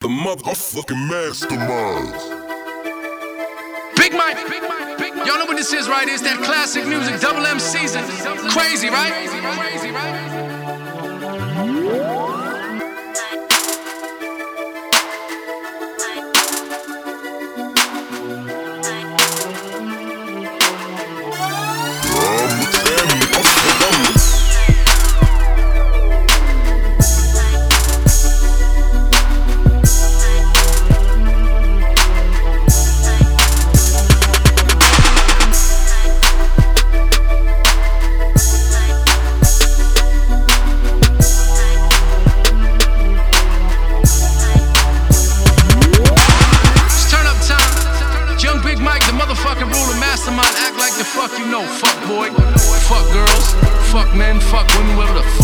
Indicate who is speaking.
Speaker 1: motherfucking mastermind.
Speaker 2: Big Mike, y'all know what this is, right? It's that classic music, Double M season. Crazy, right? Crazy, right? Mastermind, act like the fuck you know. Fuck boy, fuck girls, fuck men, fuck women, whatever the